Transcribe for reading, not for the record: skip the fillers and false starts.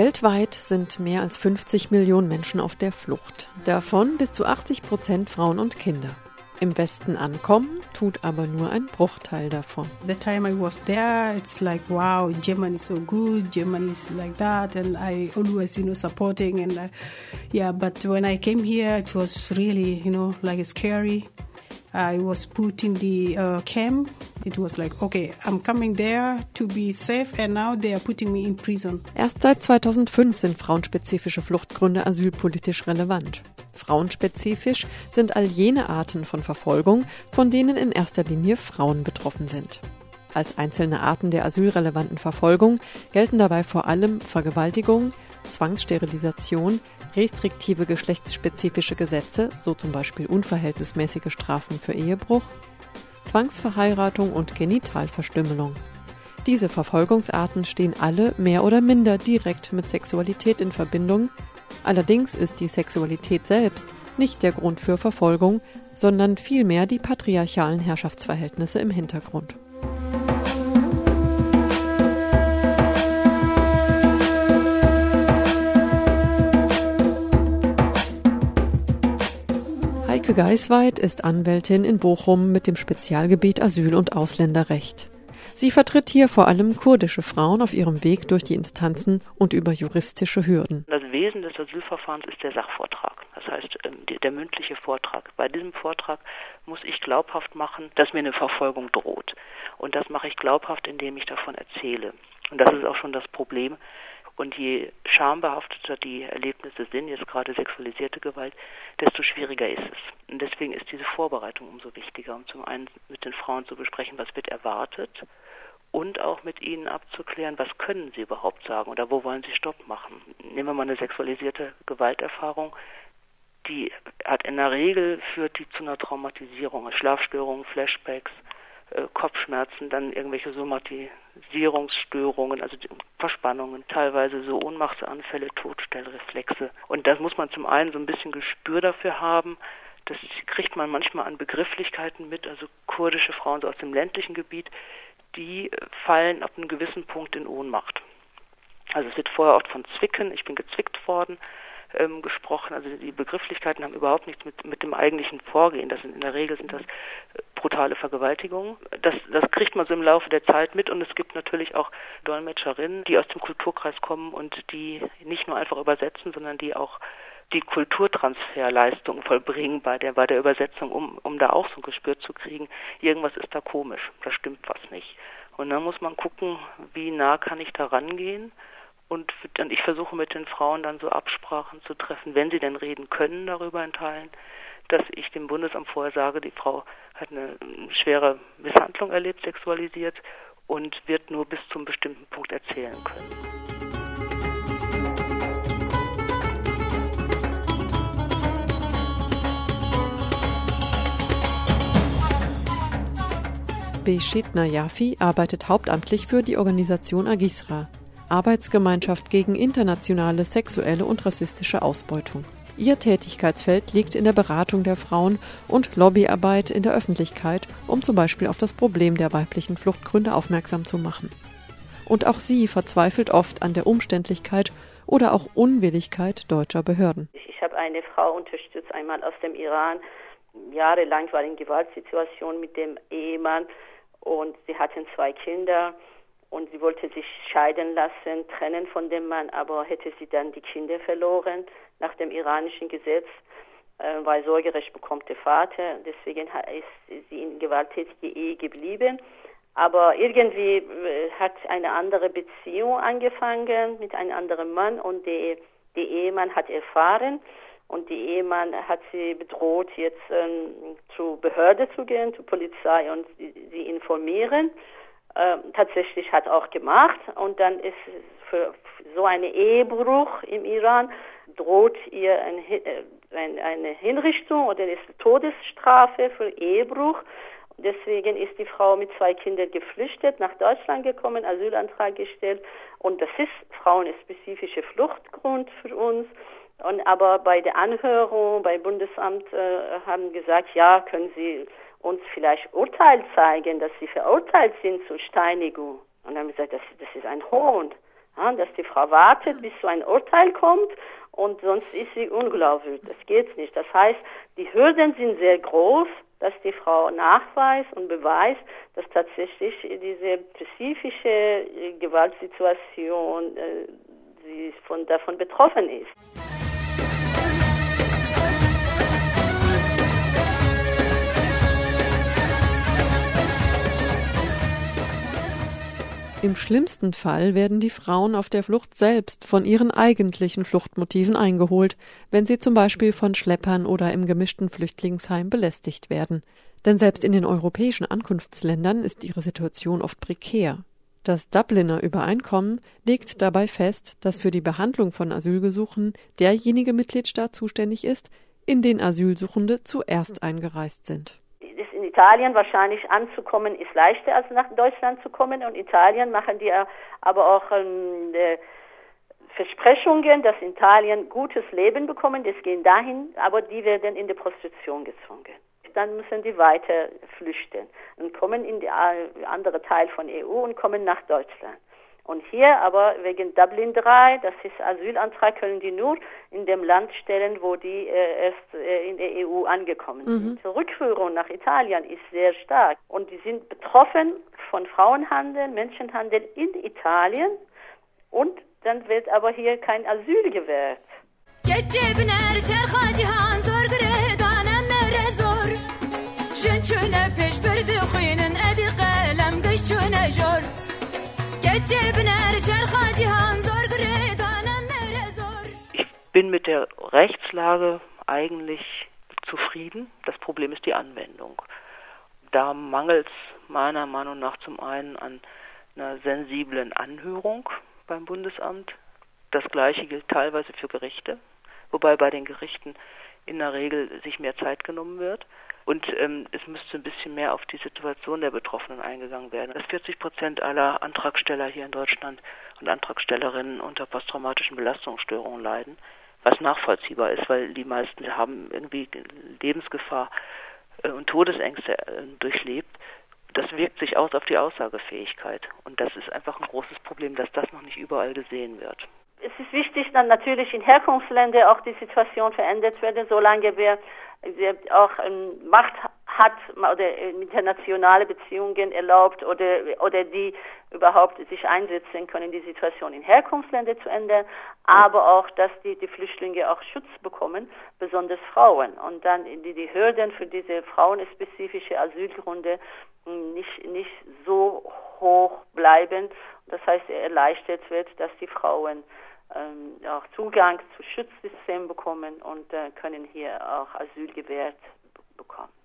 Weltweit sind mehr als 50 Millionen Menschen auf der Flucht. Davon bis zu 80% Frauen und Kinder. Im Westen ankommen tut aber nur ein Bruchteil davon. The time I was there, it's like, wow, Germany is so good, Germany is like that, and I always, supporting, and but when I came here, it was really, like scary. I was put in the camp. It was like, okay, I'm coming there to be safe, and now they are putting me in prison. Erst seit 2005 sind frauenspezifische Fluchtgründe asylpolitisch relevant. Frauenspezifisch sind all jene Arten von Verfolgung, von denen in erster Linie Frauen betroffen sind. Als einzelne Arten der asylrelevanten Verfolgung gelten dabei vor allem Vergewaltigung, Zwangssterilisation, restriktive geschlechtsspezifische Gesetze, so zum Beispiel unverhältnismäßige Strafen für Ehebruch, Zwangsverheiratung und Genitalverstümmelung. Diese Verfolgungsarten stehen alle mehr oder minder direkt mit Sexualität in Verbindung. Allerdings ist die Sexualität selbst nicht der Grund für Verfolgung, sondern vielmehr die patriarchalen Herrschaftsverhältnisse im Hintergrund. Heike Geisweit ist Anwältin in Bochum mit dem Spezialgebiet Asyl- und Ausländerrecht. Sie vertritt hier vor allem kurdische Frauen auf ihrem Weg durch die Instanzen und über juristische Hürden. Das Wesen des Asylverfahrens ist der Sachvortrag, das heißt der mündliche Vortrag. Bei diesem Vortrag muss ich glaubhaft machen, dass mir eine Verfolgung droht. Und das mache ich glaubhaft, indem ich davon erzähle. Und das ist auch schon das Problem. Und je schambehafteter die Erlebnisse sind, jetzt gerade sexualisierte Gewalt, desto schwieriger ist es. Und deswegen ist diese Vorbereitung umso wichtiger, um zum einen mit den Frauen zu besprechen, was wird erwartet, und auch mit ihnen abzuklären, was können sie überhaupt sagen oder wo wollen sie Stopp machen. Nehmen wir mal eine sexualisierte Gewalterfahrung, die hat in der Regel, führt die zu einer Traumatisierung, Schlafstörungen, Flashbacks, Kopfschmerzen, dann irgendwelche Somatisierungsstörungen, also Verspannungen, teilweise so Ohnmachtsanfälle, Todstellreflexe. Und das muss man zum einen so ein bisschen Gespür dafür haben. Das kriegt man manchmal an Begrifflichkeiten mit, also kurdische Frauen so aus dem ländlichen Gebiet, die fallen ab einem gewissen Punkt in Ohnmacht. Also es wird vorher oft von Zwicken, ich bin gezwickt worden, gesprochen. Also die Begrifflichkeiten haben überhaupt nichts mit dem eigentlichen Vorgehen. In der Regel sind das brutale Vergewaltigungen. Das kriegt man so im Laufe der Zeit mit, und es gibt natürlich auch Dolmetscherinnen, die aus dem Kulturkreis kommen und die nicht nur einfach übersetzen, sondern die auch die Kulturtransferleistung vollbringen bei der Übersetzung, um da auch so ein Gespür zu kriegen, irgendwas ist da komisch, da stimmt was nicht. Und dann muss man gucken, wie nah kann ich da rangehen. Und ich versuche mit den Frauen dann so Absprachen zu treffen, wenn sie denn reden können darüber in Teilen, dass ich dem Bundesamt vorher sage, die Frau hat eine schwere Misshandlung erlebt, sexualisiert, und wird nur bis zu einem bestimmten Punkt erzählen können. Beşit Najafi arbeitet hauptamtlich für die Organisation Agisra, Arbeitsgemeinschaft gegen internationale sexuelle und rassistische Ausbeutung. Ihr Tätigkeitsfeld liegt in der Beratung der Frauen und Lobbyarbeit in der Öffentlichkeit, um zum Beispiel auf das Problem der weiblichen Fluchtgründe aufmerksam zu machen. Und auch sie verzweifelt oft an der Umständlichkeit oder auch Unwilligkeit deutscher Behörden. Ich habe eine Frau unterstützt, einmal aus dem Iran. Jahrelang war in Gewaltsituation mit dem Ehemann, und sie hatten 2 Kinder. Und sie wollte sich scheiden lassen, trennen von dem Mann, aber hätte sie dann die Kinder verloren nach dem iranischen Gesetz, weil Sorgerecht bekommt der Vater. Deswegen ist sie in gewalttätige Ehe geblieben. Aber irgendwie hat eine andere Beziehung angefangen mit einem anderen Mann, und der Ehemann hat erfahren, und der Ehemann hat sie bedroht, jetzt zur Behörde zu gehen, zur Polizei, und sie informieren. Tatsächlich hat auch gemacht, und dann ist für so einen Ehebruch im Iran droht ihr eine Hinrichtung oder ist Todesstrafe für Ehebruch. Deswegen ist die Frau mit 2 Kindern geflüchtet, nach Deutschland gekommen, Asylantrag gestellt, und das ist frauenspezifischer Fluchtgrund für uns. Aber bei der Anhörung, bei Bundesamt haben gesagt, ja, können Sie uns vielleicht Urteil zeigen, dass sie verurteilt sind zur Steinigung. Und dann haben wir gesagt, das ist ein Hohn. Ja, dass die Frau wartet, bis so ein Urteil kommt und sonst ist sie unglaubwürdig. Das geht nicht. Das heißt, die Hürden sind sehr groß, dass die Frau nachweist und beweist, dass tatsächlich diese spezifische Gewaltsituation sie davon betroffen ist. Im schlimmsten Fall werden die Frauen auf der Flucht selbst von ihren eigentlichen Fluchtmotiven eingeholt, wenn sie zum Beispiel von Schleppern oder im gemischten Flüchtlingsheim belästigt werden. Denn selbst in den europäischen Ankunftsländern ist ihre Situation oft prekär. Das Dubliner Übereinkommen legt dabei fest, dass für die Behandlung von Asylgesuchen derjenige Mitgliedstaat zuständig ist, in den Asylsuchende zuerst eingereist sind. In Italien wahrscheinlich anzukommen ist leichter als nach Deutschland zu kommen, und in Italien machen die aber auch Versprechungen, dass in Italien gutes Leben bekommen. Das gehen dahin, aber die werden in die Prostitution gezwungen. Dann müssen die weiter flüchten und kommen in die andere Teil von EU und kommen nach Deutschland. Und hier aber wegen Dublin 3, das ist Asylantrag, können die nur in dem Land stellen, wo die erst in der EU angekommen sind. Die Rückführung nach Italien ist sehr stark und die sind betroffen von Frauenhandel, Menschenhandel in Italien, und dann wird aber hier kein Asyl gewährt. Ich bin mit der Rechtslage eigentlich zufrieden. Das Problem ist die Anwendung. Da mangelt es meiner Meinung nach zum einen an einer sensiblen Anhörung beim Bundesamt. Das Gleiche gilt teilweise für Gerichte, wobei bei den Gerichten in der Regel sich mehr Zeit genommen wird. Und es müsste ein bisschen mehr auf die Situation der Betroffenen eingegangen werden. Dass 40% aller Antragsteller hier in Deutschland und Antragstellerinnen unter posttraumatischen Belastungsstörungen leiden, was nachvollziehbar ist, weil die meisten haben irgendwie Lebensgefahr und Todesängste durchlebt. Das wirkt sich aus auf die Aussagefähigkeit. Und das ist einfach ein großes Problem, dass das noch nicht überall gesehen wird. Es ist wichtig, dann natürlich in Herkunftsländern auch die Situation verändert wird, solange wir auch Macht hat oder internationale Beziehungen erlaubt oder die überhaupt sich einsetzen können, die Situation in Herkunftsländern zu ändern, aber auch, dass die Flüchtlinge auch Schutz bekommen, besonders Frauen, und dann die Hürden für diese frauenspezifische Asylgründe nicht so hoch bleiben. Das heißt, erleichtert wird, dass die Frauen auch Zugang zu Schutzsystemen bekommen und können hier auch Asyl gewährt bekommen.